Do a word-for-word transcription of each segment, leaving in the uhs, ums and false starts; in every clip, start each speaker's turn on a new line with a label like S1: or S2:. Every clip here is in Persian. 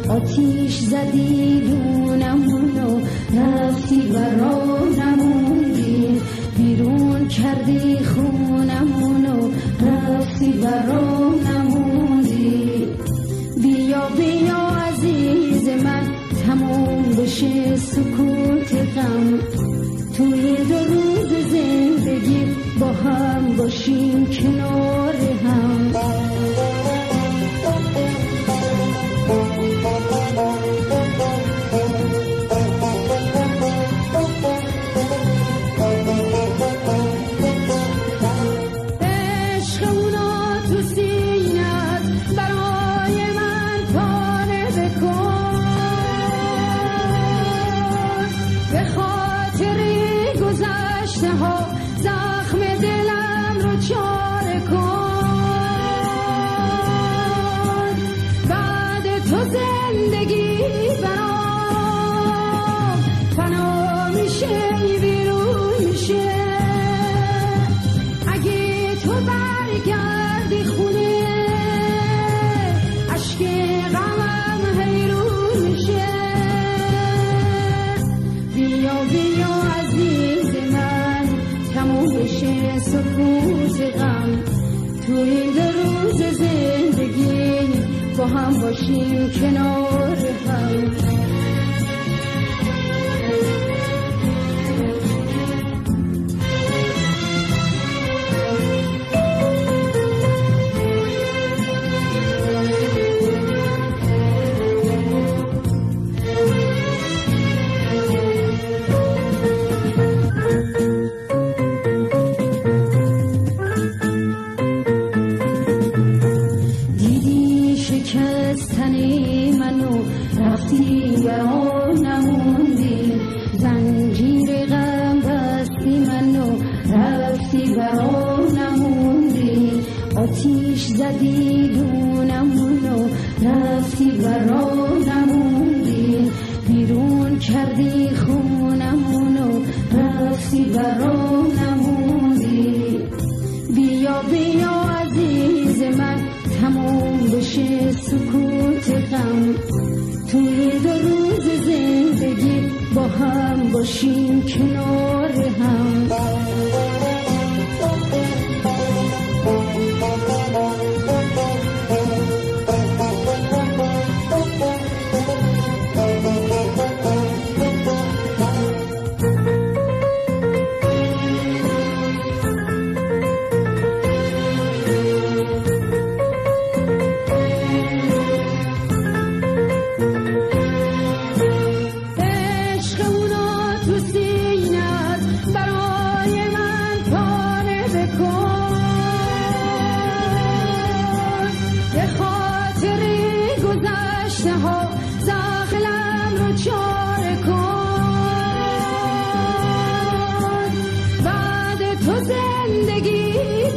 S1: آتیش زدی دونمونو رفتی برا نموندی بیرون کردی خونمونو رفتی برا نموندی بیا بیا عزیز من تموم بشه سکوت غم توی دو روز زندگی با هم باشیم کنار هم زخم دلم رو چاره کن بعد تو زندگی برام فنا میشه بیرون میشه اگه تو برگردی خونه اشک غمم حیرون میشه بیا بیا عزیز من تموم بشه سکوت غم توی این دو روز زندگی با هم باشیم کنار هم شکستنی منو رفتی برا نموندی زنجیر غم بستی منو رفتی برا نموندی آتیش زدی دونمونو رفتی برا نموندی بیرون کردی خونمونو رفتی برا نموندی بیا بیا عزیز من تموم بشه سکوت غم توی دو روز زندگی با هم باشیم کنار هم زخم رو چاره کن بعد تو زندگی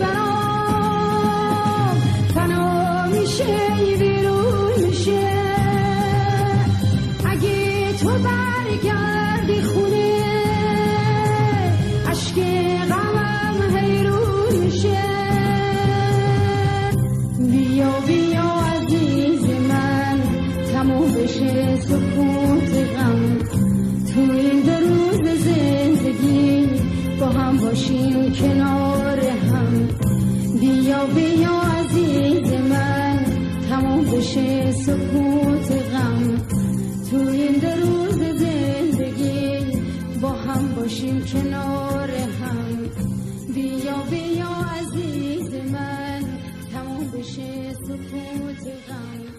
S1: برام فنا میشه بیرون میشه اگه تو برگردی خونه اشک غمم حیرون میشه بیا بیا عزیز من تموم بشه سکوت غم تو این دو روز زندگی با هم باشیم کنار هم بیا بیا عزیز من تموم بشه سکوت غم تو این دو روز زندگی با هم باشیم کنار هم بیا بیا عزیز من تموم بشه سکوت غم